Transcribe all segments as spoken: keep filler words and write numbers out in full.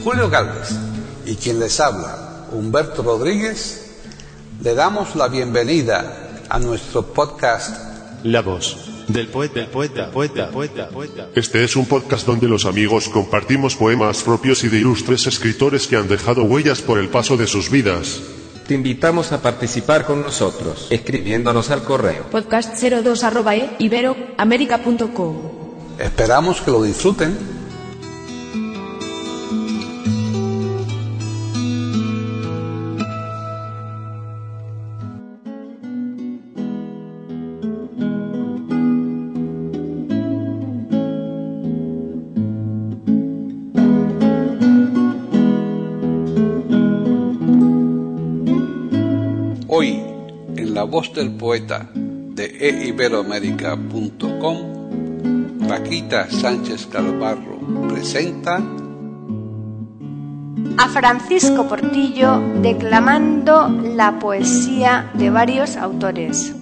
Julio Galvez y quien les habla, Humberto Rodríguez, le damos la bienvenida a nuestro podcast La voz del poeta, del poeta, poeta, poeta, poeta. Este es un podcast donde los amigos compartimos poemas propios y de ilustres escritores que han dejado huellas por el paso de sus vidas. Te invitamos a participar con nosotros, escribiéndonos al correo podcast cero dos arroba e ibero américa punto com. Esperamos que lo disfruten. Hoy, en La Voz del Poeta de e ibero américa punto com, Paquita Sánchez Galvarro presenta a Francisco Portillo declamando la poesía de varios autores.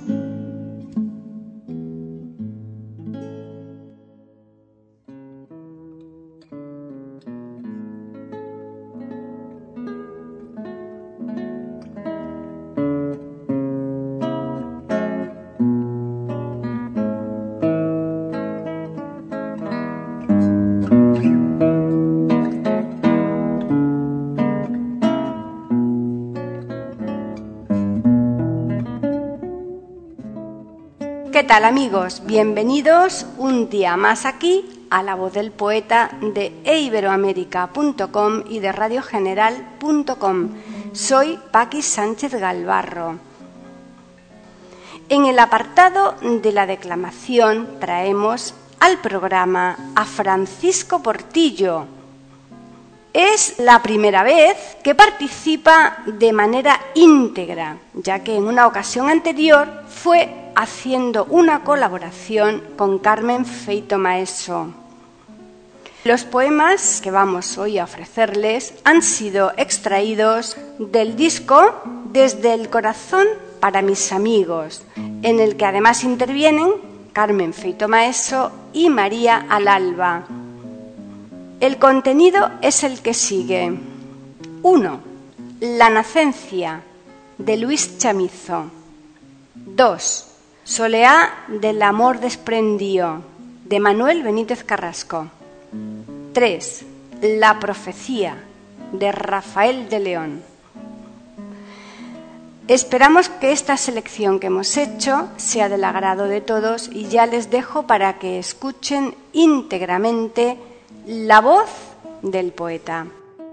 ¿Qué tal, amigos? Bienvenidos un día más aquí a La Voz del Poeta de e ibero américa punto com y de radio general punto com. Soy Paqui Sánchez Galvarro. En el apartado de la declamación traemos al programa a Francisco Portillo. Es la primera vez que participa de manera íntegra, ya que en una ocasión anterior fue haciendo una colaboración con Carmen Feito Maeso. Los poemas que vamos hoy a ofrecerles han sido extraídos del disco Desde el corazón para mis amigos, en el que además intervienen Carmen Feito Maeso y María Alalba. El contenido es el que sigue. uno. La nacencia, de Luis Chamizo. dos. Soleá del amor desprendío, de Manuel Benítez Carrasco. tres. La profecía, de Rafael de León. Esperamos que esta selección que hemos hecho sea del agrado de todos y ya les dejo para que escuchen íntegramente la voz del poeta.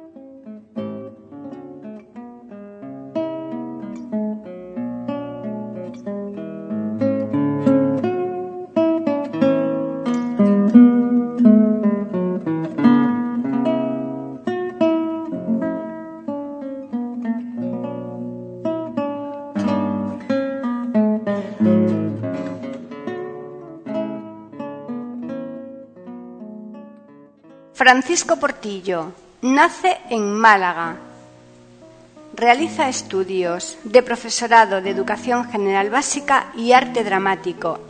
Francisco Portillo nace en Málaga. Realiza estudios de profesorado de Educación General Básica y Arte Dramático.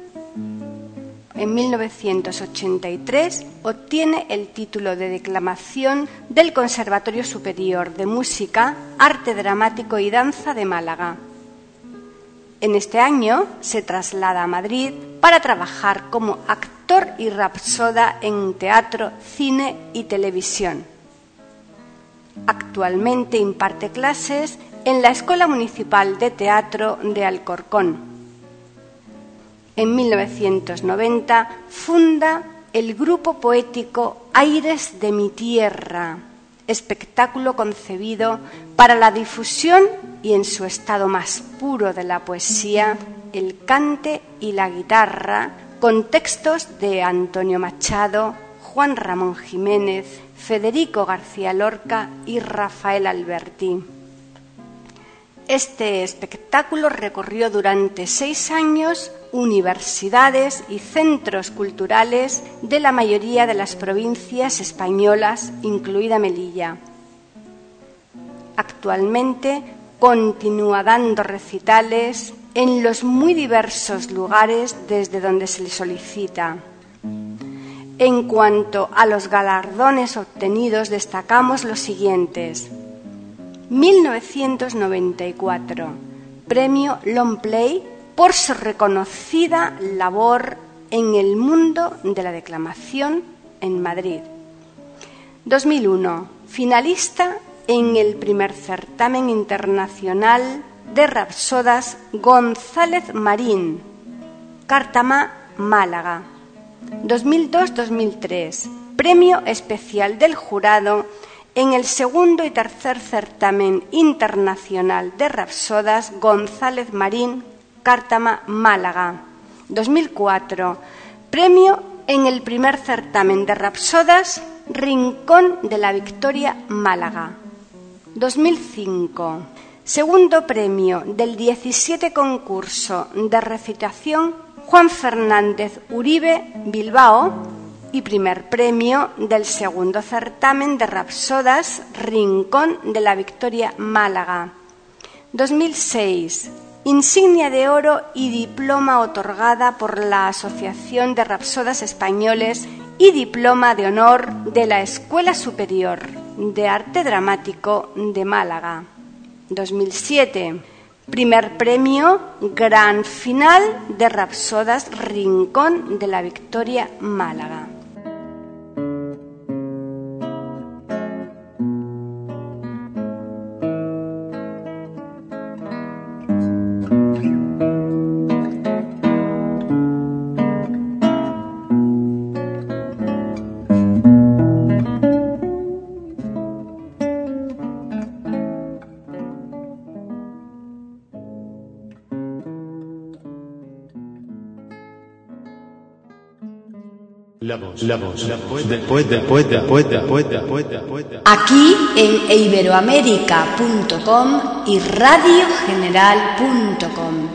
En mil novecientos ochenta y tres obtiene el título de declamación del Conservatorio Superior de Música, Arte Dramático y Danza de Málaga. En este año se traslada a Madrid para trabajar como actor y rapsoda en teatro, cine y televisión. Actualmente imparte clases en la Escuela Municipal de Teatro de Alcorcón. En mil novecientos noventa funda el grupo poético Aires de mi Tierra, espectáculo concebido para la difusión y en su estado más puro de la poesía, el cante y la guitarra, con textos de Antonio Machado, Juan Ramón Jiménez, Federico García Lorca y Rafael Alberti. Este espectáculo recorrió durante seis años universidades y centros culturales de la mayoría de las provincias españolas, incluida Melilla. Actualmente continúa dando recitales en los muy diversos lugares desde donde se le solicita. En cuanto a los galardones obtenidos, destacamos los siguientes. mil novecientos noventa y cuatro, Premio Long Play por su reconocida labor en el mundo de la declamación en Madrid. dos mil uno, finalista en el primer certamen internacional de rapsodas González Marín, Cártama, Málaga. dos mil dos dos mil tres, Premio Especial del Jurado en el segundo y tercer certamen internacional de rapsodas González Marín, Cártama, Málaga. dos mil cuatro, Premio en el primer certamen de rapsodas Rincón de la Victoria, Málaga. dos mil cinco, segundo premio del diecisiete concurso de recitación Juan Fernández Uribe, Bilbao, y primer premio del segundo certamen de rapsodas Rincón de la Victoria, Málaga. dos mil seis, insignia de oro y diploma otorgada por la Asociación de Rapsodas Españoles y diploma de honor de la Escuela Superior de Arte Dramático de Málaga. dos mil siete, primer premio Gran Final de Rapsodas Rincón de la Victoria, Málaga. La voz, la voz, la voz del poeta, poeta, poeta, poeta, poeta, poeta. Aquí en iberoamérica punto com y radio general punto com.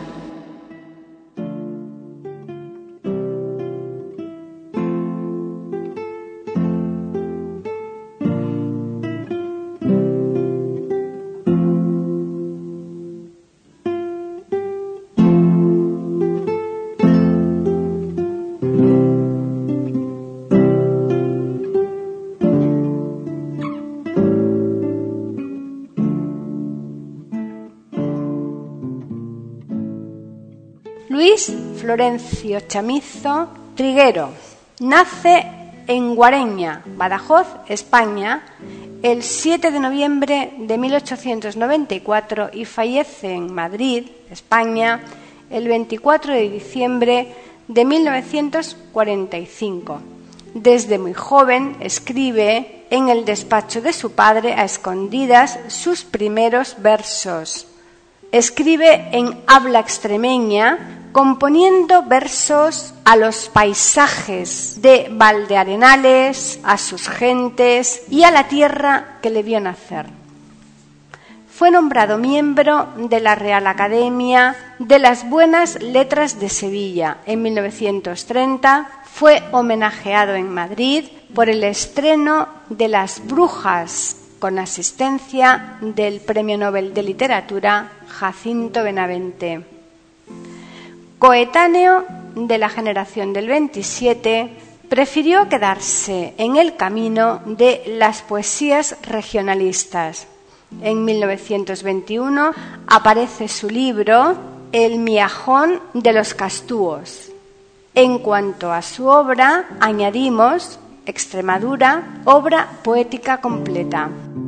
Luis Florencio Chamizo Triguero nace en Guareña, Badajoz, España, el siete de noviembre de mil ochocientos noventa y cuatro y fallece en Madrid, España, el veinticuatro de diciembre de mil novecientos cuarenta y cinco. Desde muy joven escribe en el despacho de su padre a escondidas sus primeros versos. Escribe en habla extremeña, componiendo versos a los paisajes de Valdearenales, a sus gentes y a la tierra que le vio nacer. Fue nombrado miembro de la Real Academia de las Buenas Letras de Sevilla. En mil novecientos treinta fue homenajeado en Madrid por el estreno de Las Brujas, con asistencia del Premio Nobel de Literatura Jacinto Benavente. Coetáneo de la generación del veintisiete, prefirió quedarse en el camino de las poesías regionalistas. En mil novecientos veintiuno aparece su libro El miajón de los castúos. En cuanto a su obra, añadimos Extremadura, obra poética completa.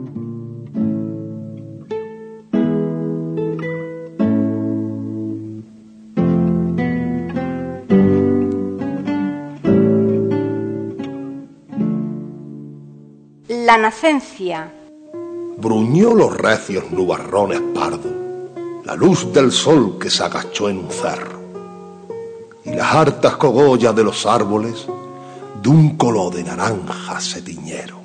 La nacencia. Bruñó los recios nubarrones pardos, la luz del sol que se agachó en un cerro, y las hartas cogollas de los árboles de un color de naranja se tiñeron.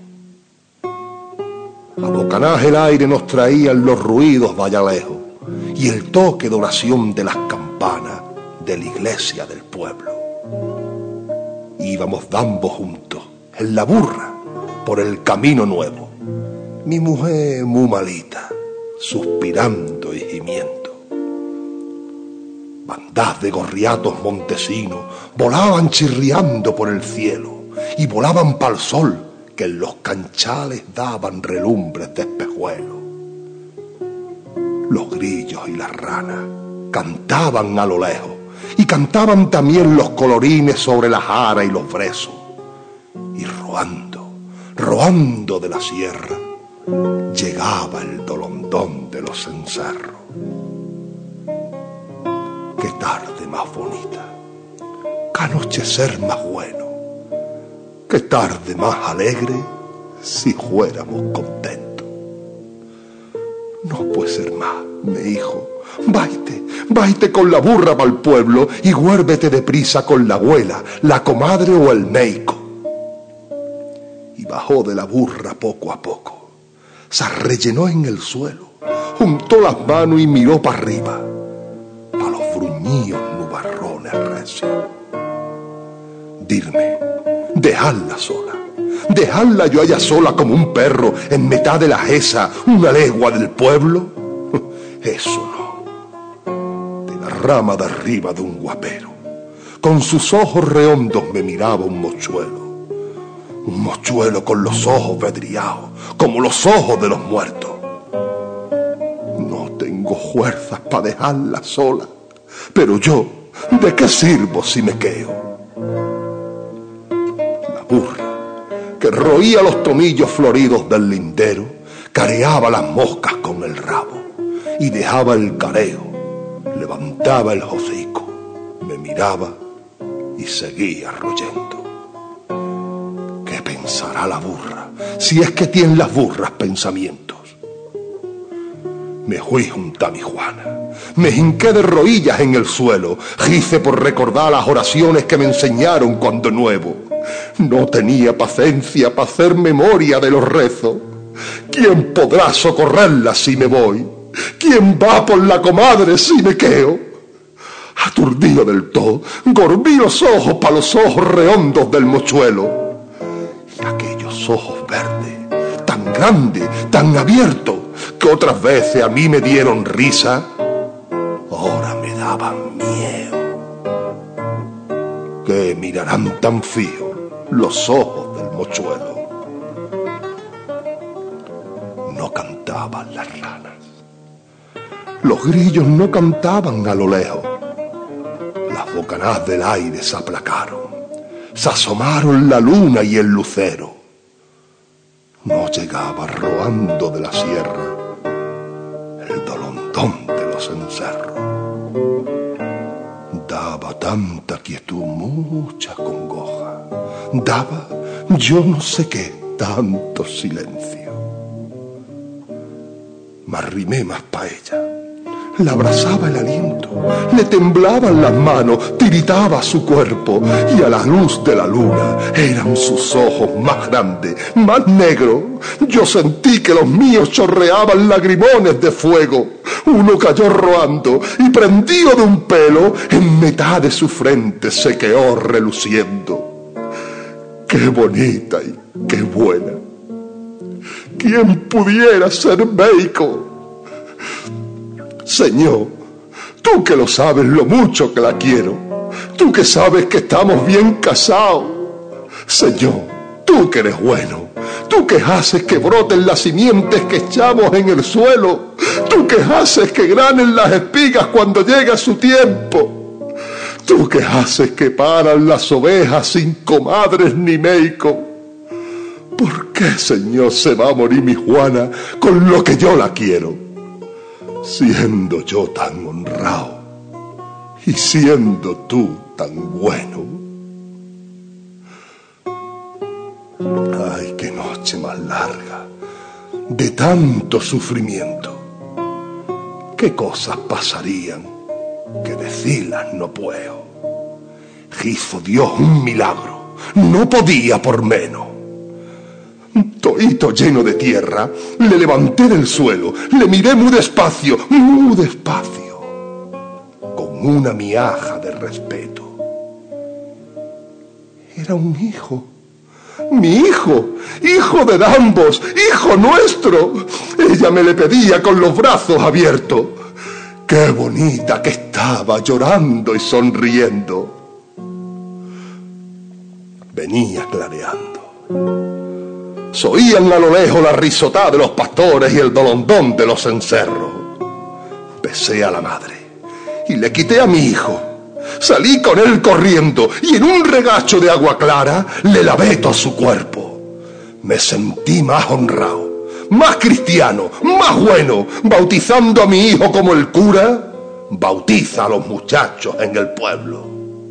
A bocanaje el aire nos traían los ruidos de allá lejos y el toque de oración de las campanas de la iglesia del pueblo. Íbamos ambos juntos, en la burra, por el camino nuevo, mi mujer muy malita, suspirando y gimiendo. Bandadas de gorriatos montesinos volaban chirriando por el cielo, y volaban pa'l sol, que en los canchales daban relumbres de espejuelo. Los grillos y las ranas cantaban a lo lejos, y cantaban también los colorines sobre la jara y los brezos. Y roando, roando de la sierra, llegaba el dolondón de los cencerros. Qué tarde más bonita, qué anochecer más bueno, qué tarde más alegre si fuéramos contentos. No puede ser más, mi hijo, vaite, vaite con la burra pa'l pueblo y huérvete deprisa con la abuela, la comadre o el meico. Y bajó de la burra poco a poco, se arrellenó en el suelo, juntó las manos y miró para arriba, pa' los bruñíos nubarrones recios. Dirme, dejadla sola, dejadla yo allá sola como un perro en mitad de la jesa, una legua del pueblo. Eso no. De la rama de arriba de un guapero, con sus ojos redondos me miraba un mochuelo, un mochuelo con los ojos vedriados, como los ojos de los muertos. No tengo fuerzas para dejarla sola, pero yo, ¿de qué sirvo si me quedo? La burra, que roía los tomillos floridos del lindero, careaba las moscas con el rabo y dejaba el careo, levantaba el hocico, me miraba y seguía royendo. ¿Qué pensará la burra, si es que tienen las burras pensamientos? Me fui junto a mi Juana, me hinqué de rodillas en el suelo, hice por recordar las oraciones que me enseñaron cuando nuevo. No tenía paciencia para hacer memoria de los rezos. ¿Quién podrá socorrerla si me voy? ¿Quién va por la comadre si me quedo? Aturdido del todo, golví los ojos pa' los ojos redondos del mochuelo. Y aquellos ojos verdes, tan grandes, tan abiertos, que otras veces a mí me dieron risa, ahora me daban miedo. ¿Qué mirarán tan fijo los ojos del mochuelo? No cantaban las ranas, los grillos no cantaban a lo lejos, las bocanás del aire se aplacaron, se asomaron la luna y el lucero. No llegaba roando de la sierra el dolondón de los encerros. Daba tanta quietud, mucha congoja, daba yo no sé qué, tanto silencio. Me arrimé más pa' ella, la abrazaba el aliento, le temblaban las manos, tiritaba su cuerpo, y a la luz de la luna eran sus ojos más grandes, más negros. Yo sentí que los míos chorreaban lagrimones de fuego. Uno cayó roando y prendido de un pelo, en mitad de su frente se quedó reluciendo. ¡Qué bonita y qué buena! ¿Quién pudiera ser médico? Señor, tú que lo sabes lo mucho que la quiero, tú que sabes que estamos bien casados. Señor, tú que eres bueno, tú que haces que broten las simientes que echamos en el suelo, tú que haces que granen las espigas cuando llega su tiempo, tú que haces que paran las ovejas sin comadres ni médico. ¿Por qué, Señor, se va a morir mi Juana con lo que yo la quiero? Siendo yo tan honrado y siendo tú tan bueno. Ay, qué noche más larga, de tanto sufrimiento. Qué cosas pasarían que decirlas no puedo. Hizo Dios un milagro, no podía por menos. Toito lleno de tierra, le levanté del suelo, le miré muy despacio, muy despacio, con una miaja de respeto. Era un hijo, mi hijo, hijo de ambos, hijo nuestro. Ella me le pedía con los brazos abiertos. Qué bonita que estaba, llorando y sonriendo. venía clareando. S'oían a lo lejos la risotá de los pastores y el dolondón de los cencerros. Besé a la madre y le quité a mi hijo. Salí con él corriendo y en un regacho de agua clara le lavé todo su cuerpo. Me sentí más honrado, más cristiano, más bueno, bautizando a mi hijo como el cura bautiza a los muchachos en el pueblo.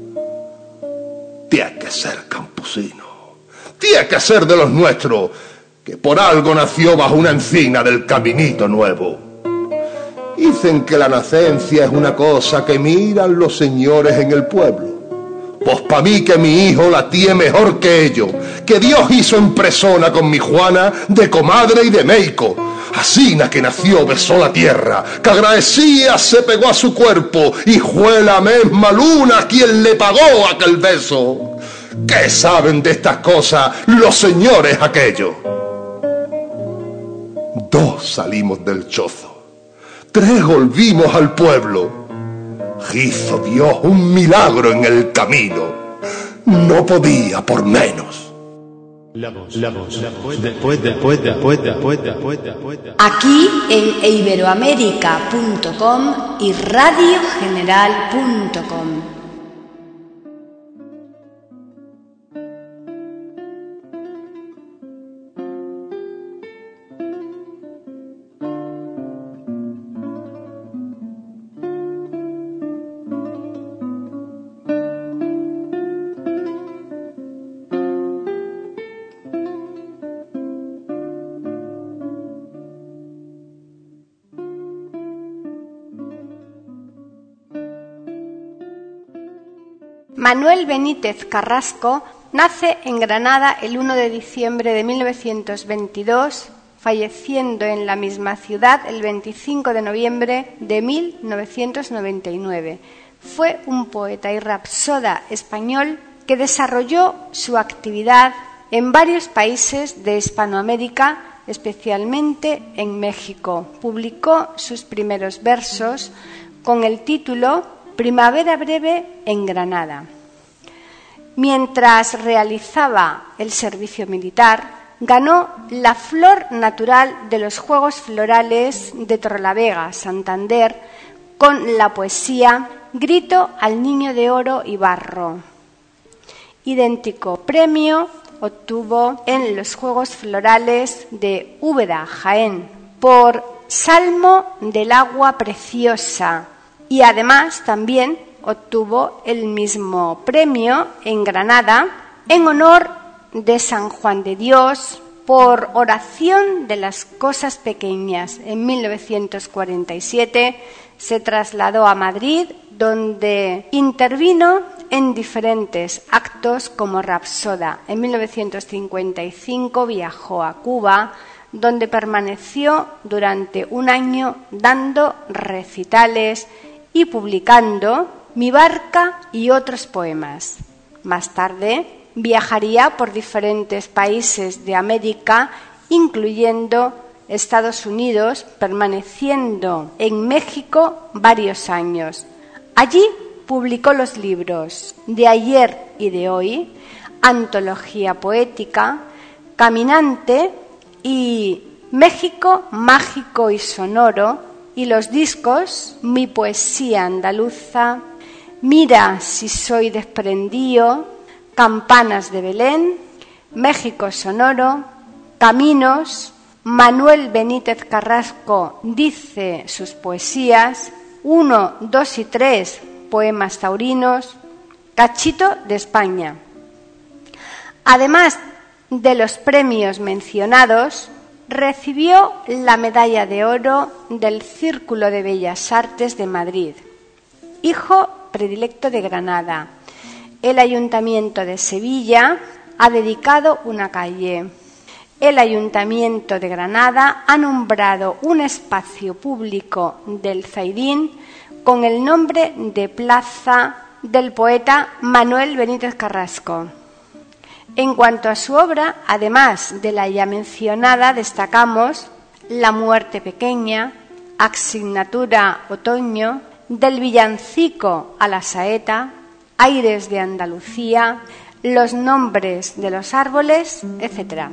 Tiene que ser campusino, tiene que ser de los nuestros, que por algo nació bajo una encina del caminito nuevo. Dicen que la nacencia es una cosa que miran los señores en el pueblo. Pues pa' mí que mi hijo la tiene mejor que ellos, que Dios hizo en persona con mi Juana de comadre y de meico. Asina que nació besó la tierra, que agradecía se pegó a su cuerpo y fue la misma luna quien le pagó aquel beso. ¿Qué saben de estas cosas los señores aquellos? Dos salimos del chozo. Tres volvimos al pueblo. Hizo Dios un milagro en el camino. No podía por menos. La voz, la voz, la voz, después, después, después, después, después, después. Aquí en iberoamérica punto com y radio general punto com. Manuel Benítez Carrasco nace en Granada el uno de diciembre de mil novecientos veintidós, falleciendo en la misma ciudad el veinticinco de noviembre de mil novecientos noventa y nueve. Fue un poeta y rapsoda español que desarrolló su actividad en varios países de Hispanoamérica, especialmente en México. Publicó sus primeros versos con el título Primavera breve en Granada. Mientras realizaba el servicio militar, ganó la flor natural de los Juegos Florales de Torrelavega, Santander, con la poesía Grito al Niño de Oro y Barro. Idéntico premio obtuvo en los Juegos Florales de Úbeda, Jaén, por Salmo del Agua Preciosa, y además también obtuvo el mismo premio en Granada en honor de San Juan de Dios por Oración de las Cosas Pequeñas. En mil novecientos cuarenta y siete se trasladó a Madrid, donde intervino en diferentes actos como rapsoda. En mil novecientos cincuenta y cinco viajó a Cuba, donde permaneció durante un año dando recitales y publicando Mi barca y otros poemas. Más tarde viajaría por diferentes países de América, incluyendo Estados Unidos, permaneciendo en México varios años. Allí publicó los libros De ayer y de hoy, Antología poética, Caminante y México mágico y sonoro, y los discos Mi poesía andaluza, Mira si soy desprendío, Campanas de Belén, México sonoro, Caminos, Manuel Benítez Carrasco dice sus poesías, uno, dos y tres, poemas taurinos, Cachito de España. Además de los premios mencionados, recibió la medalla de oro del Círculo de Bellas Artes de Madrid. Hijo predilecto de Granada. El Ayuntamiento de Sevilla ha dedicado una calle. El Ayuntamiento de Granada ha nombrado un espacio público del Zaidín con el nombre de Plaza del poeta Manuel Benítez Carrasco. En cuanto a su obra, además de la ya mencionada, destacamos La muerte pequeña, Asignatura otoño, Del villancico a la saeta, Aires de Andalucía, los nombres de los árboles, etcétera.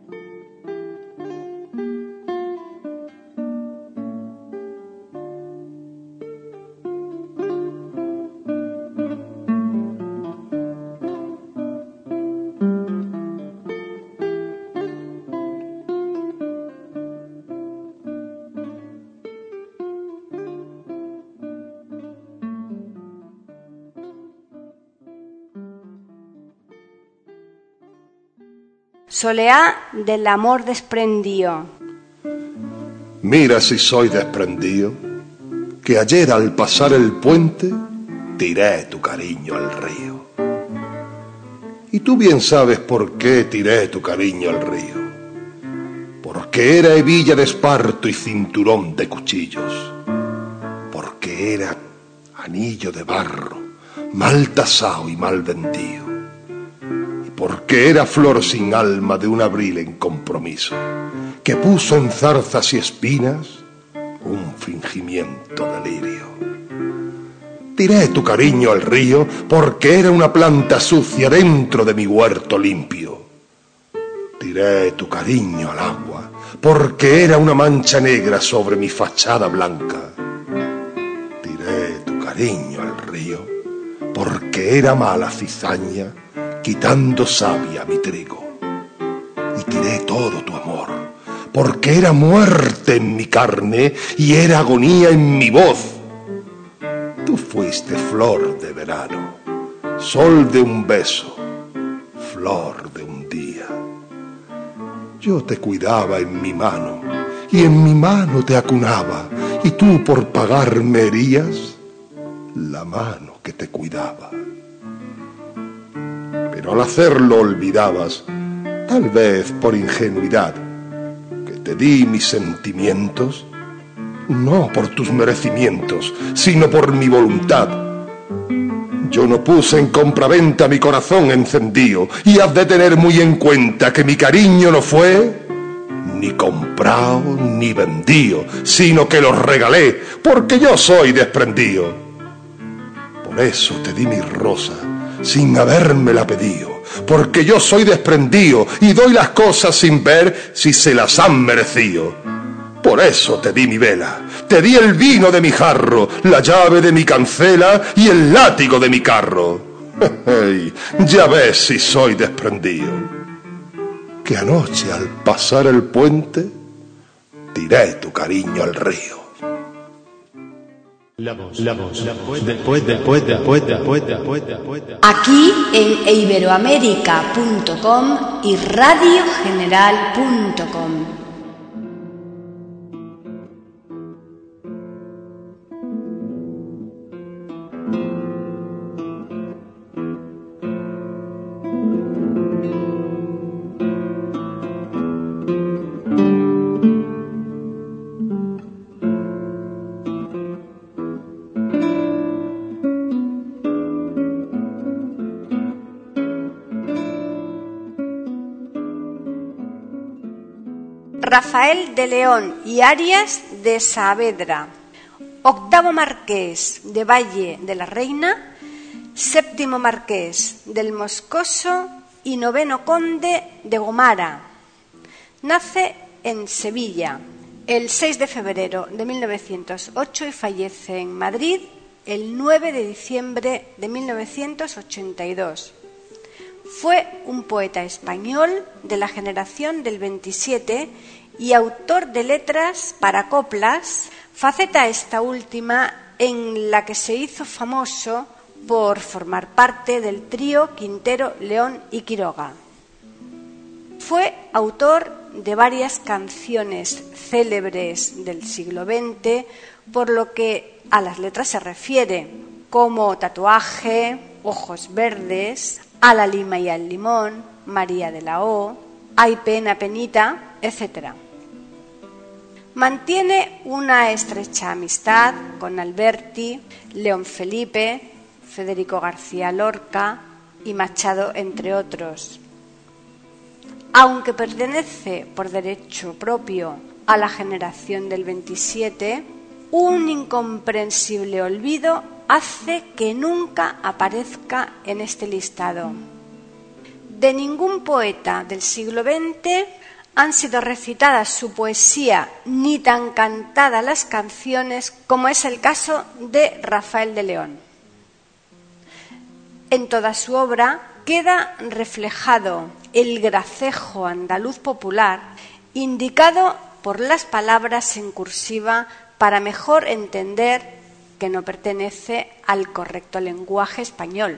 Soleá del amor desprendido. Mira si soy desprendido, que ayer al pasar el puente tiré tu cariño al río. Y tú bien sabes por qué tiré tu cariño al río. Porque era hebilla de esparto y cinturón de cuchillos. Porque era anillo de barro, mal tasao y mal vendido. Porque era flor sin alma de un abril en compromiso, que puso en zarzas y espinas un fingimiento delirio. Tiré tu cariño al río porque era una planta sucia dentro de mi huerto limpio. Tiré tu cariño al agua porque era una mancha negra sobre mi fachada blanca. Tiré tu cariño al río porque era mala cizaña quitando savia a mi trigo. Y tiré todo tu amor, porque era muerte en mi carne y era agonía en mi voz. Tú fuiste flor de verano, sol de un beso, flor de un día. Yo te cuidaba en mi mano, y en mi mano te acunaba, y tú por pagarme herías la mano que te cuidaba. Pero al hacerlo olvidabas, tal vez por ingenuidad, que te di mis sentimientos, no por tus merecimientos, sino por mi voluntad. Yo no puse en compraventa mi corazón encendido, y has de tener muy en cuenta que mi cariño no fue ni comprado ni vendido, sino que lo regalé, porque yo soy desprendido. Por eso te di mi rosa, sin habérmela pedido, porque yo soy desprendido y doy las cosas sin ver si se las han merecido. Por eso te di mi vela, te di el vino de mi jarro, la llave de mi cancela y el látigo de mi carro. Hey, ya ves si soy desprendido, que anoche al pasar el puente tiré tu cariño al río. La voz, la voz, la voz, después, después, después, después, después, después. Aquí en iberoamérica punto com y radio general punto com. Rafael de León y Arias de Saavedra, octavo marqués de Valle de la Reina, séptimo marqués del Moscoso y noveno conde de Gomara. Nace en Sevilla el seis de febrero de mil novecientos ocho y fallece en Madrid el nueve de diciembre de mil novecientos ochenta y dos. Fue un poeta español de la generación del veintisiete y autor de letras para coplas, faceta esta última en la que se hizo famoso por formar parte del trío Quintero, León y Quiroga. Fue autor de varias canciones célebres del siglo veinte, por lo que a las letras se refiere, como Tatuaje, Ojos Verdes, A la lima y al limón, María de la O, Ay pena, penita, etcétera. Mantiene una estrecha amistad con Alberti, León Felipe, Federico García Lorca y Machado, entre otros. Aunque pertenece por derecho propio a la generación del veintisiete, un incomprensible olvido hace que nunca aparezca en este listado. de ningún poeta del siglo veinte han sido recitadas su poesía ni tan cantadas las canciones como es el caso de Rafael de León. En toda su obra queda reflejado el gracejo andaluz popular, indicado por las palabras en cursiva para mejor entender que no pertenece al correcto lenguaje español.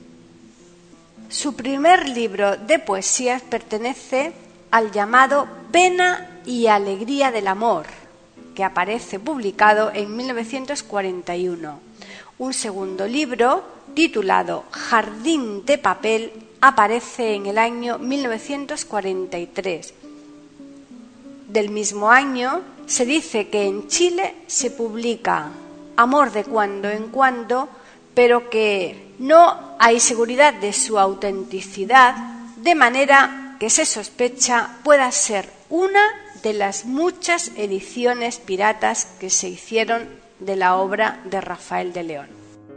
Su primer libro de poesías pertenece al llamado Pena y Alegría del Amor, que aparece publicado en mil novecientos cuarenta y uno. Un segundo libro, titulado Jardín de Papel, aparece en el año mil novecientos cuarenta y tres. Del mismo año se dice que en Chile se publica Amor de cuando en cuando, pero que no hay seguridad de su autenticidad, de manera que se sospecha pueda ser una de las muchas ediciones piratas que se hicieron de la obra de Rafael de León.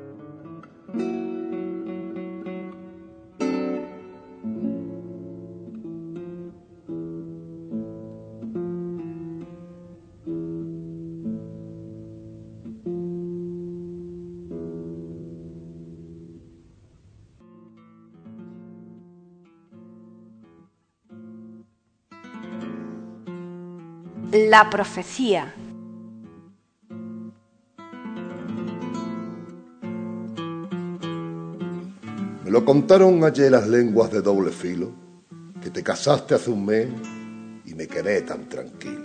La profecía. Me lo contaron ayer las lenguas de doble filo, que te casaste hace un mes y me quedé tan tranquilo.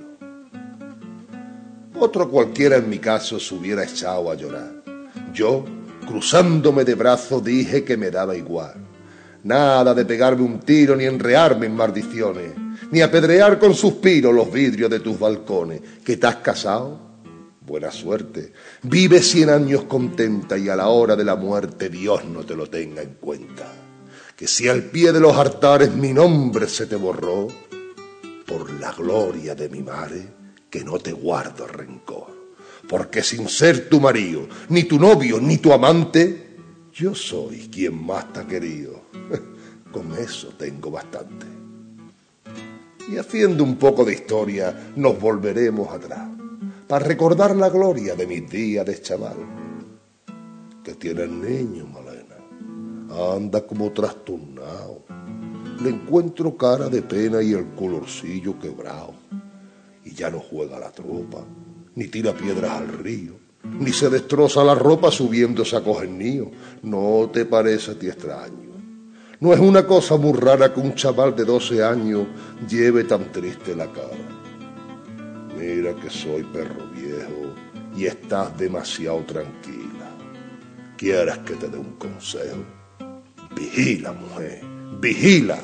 Otro cualquiera en mi caso se hubiera echado a llorar. Yo, cruzándome de brazos, dije que me daba igual. Nada de pegarme un tiro ni enrearme en maldiciones, ni apedrear con suspiros los vidrios de tus balcones. ¿Que te has casado? Buena suerte. Vive cien años contenta y a la hora de la muerte Dios no te lo tenga en cuenta. Que si al pie de los altares mi nombre se te borró, por la gloria de mi madre, que no te guardo rencor. Porque sin ser tu marido, ni tu novio, ni tu amante, yo soy quien más te ha querido. Con eso tengo bastante. Y haciendo un poco de historia nos volveremos atrás para recordar la gloria de mis días de chaval. Que tiene el niño, Malena, anda como trastornado. Le encuentro cara de pena y el colorcillo quebrado. Y ya no juega la tropa, ni tira piedras al río, ni se destroza la ropa subiéndose a coger nío. ¿No te parece a ti extraño? No es una cosa muy rara que un chaval de doce años lleve tan triste la cara. Mira que soy perro viejo y estás demasiado tranquila. ¿Quieres que te dé un consejo? Vigila, mujer, vigila.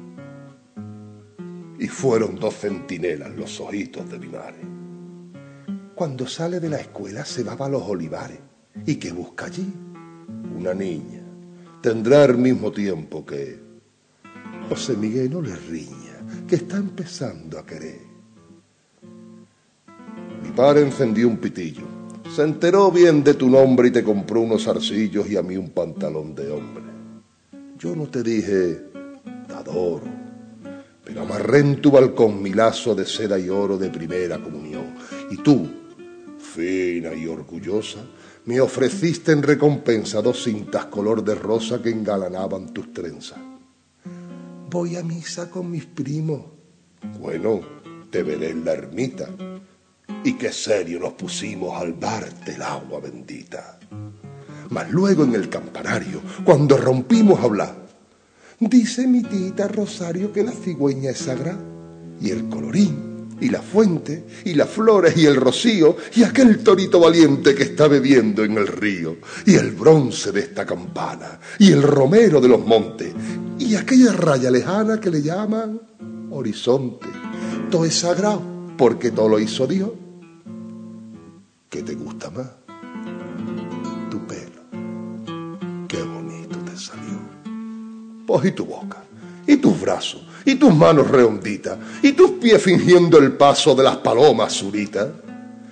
Y fueron dos centinelas los ojitos de mi madre. Cuando sale de la escuela se va para los olivares. ¿Y qué busca allí? Una niña. Tendrá el mismo tiempo que... José Miguel, no le riña, que está empezando a querer. Mi padre encendió un pitillo. Se enteró bien de tu nombre y te compró unos zarcillos y a mí un pantalón de hombre. Yo no te dije, te adoro, pero amarré en tu balcón mi lazo de seda y oro de primera comunión. Y tú, fina y orgullosa, me ofreciste en recompensa dos cintas color de rosa que engalanaban tus trenzas. Voy a misa con mis primos. Bueno, te veré en la ermita. Y qué serio nos pusimos al darte el agua bendita. Mas luego en el campanario, cuando rompimos a hablar, dice mi tita Rosario que la cigüeña es sagrada. Y el colorín, y la fuente, y las flores, y el rocío, y aquel torito valiente que está bebiendo en el río, y el bronce de esta campana, y el romero de los montes, y aquella raya lejana que le llaman horizonte. Todo es sagrado, porque todo lo hizo Dios. ¿Qué te gusta más? Tu pelo. Qué bonito te salió. Pues y tu boca, y tus brazos, y tus manos redonditas, y tus pies fingiendo el paso de las palomas zuritas. Con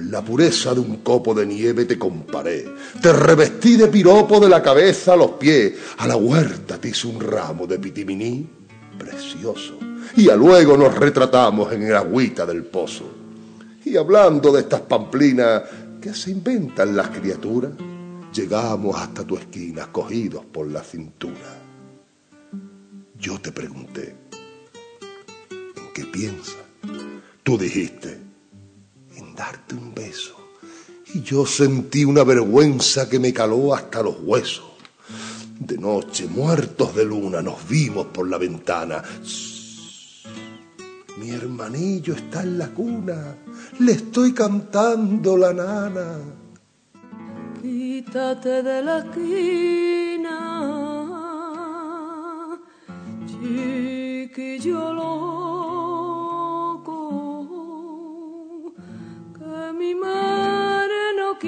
Con la pureza de un copo de nieve te comparé, te revestí de piropo de la cabeza a los pies, a la huerta te hice un ramo de pitiminí precioso, y a luego nos retratamos en el agüita del pozo. Y hablando de estas pamplinas que se inventan las criaturas, llegamos hasta tu esquina cogidos por la cintura. Yo te pregunté, ¿en qué piensas? Tú dijiste, en darte un beso. Y yo sentí una vergüenza que me caló hasta los huesos. De noche, muertos de luna, nos vimos por la ventana. Shh, mi hermanillo está en la cuna, le estoy cantando la nana. Quítate de la esquina, chiquillo loco, que mi madre no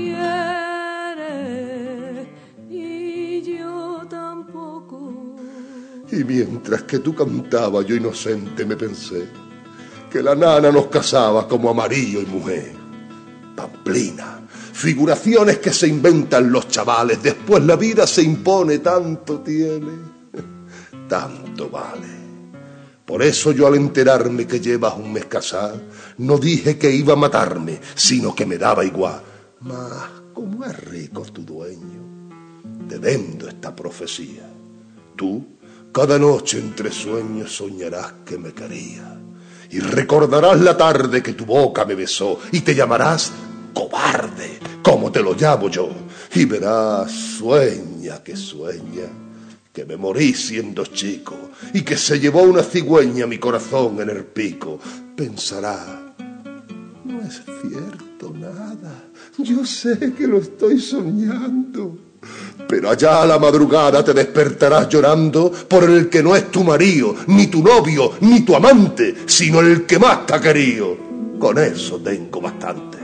quiere y yo tampoco. Y mientras que tú cantabas, yo inocente me pensé que la nana nos casaba como amarillo y mujer. Pamplina, figuraciones que se inventan los chavales, después la vida se impone, tanto tiene, tanto vale. Por eso yo al enterarme que llevas un mes casado, no dije que iba a matarme, sino que me daba igual. Mas, como es rico tu dueño, te vendo esta profecía. Tú, cada noche entre sueños soñarás que me querías, y recordarás la tarde que tu boca me besó, y te llamarás cobarde, como te lo llamo yo, y verás, sueña que sueña, que me morí siendo chico, y que se llevó una cigüeña mi corazón en el pico. Pensará, no es cierto nada, yo sé que lo estoy soñando, pero allá a la madrugada te despertarás llorando por el que no es tu marido, ni tu novio, ni tu amante, sino el que más te ha querido. Con eso tengo bastante.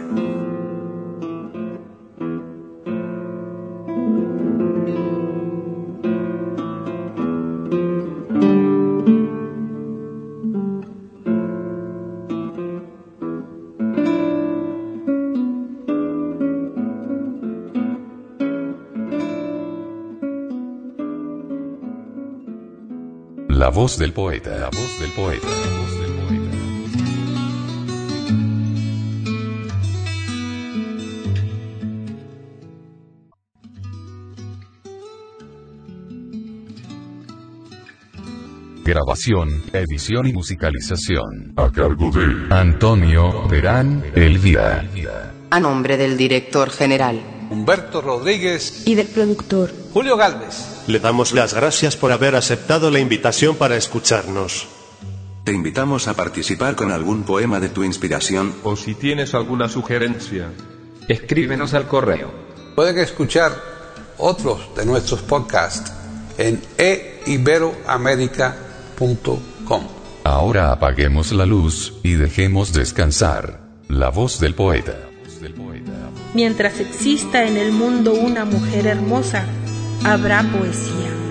La voz del poeta, la voz del poeta, la voz del poeta. Grabación, edición y musicalización. A cargo de Antonio Terán Elvira. A nombre del director general Humberto Rodríguez y del productor Julio Galvez. Le damos las gracias por haber aceptado la invitación para escucharnos. Te invitamos a participar con algún poema de tu inspiración. O si tienes alguna sugerencia, escríbenos al correo. Pueden escuchar otros de nuestros podcasts en e iberoamerica punto com. Ahora apaguemos la luz y dejemos descansar la voz del poeta. Mientras exista en el mundo una mujer hermosa, habrá poesía.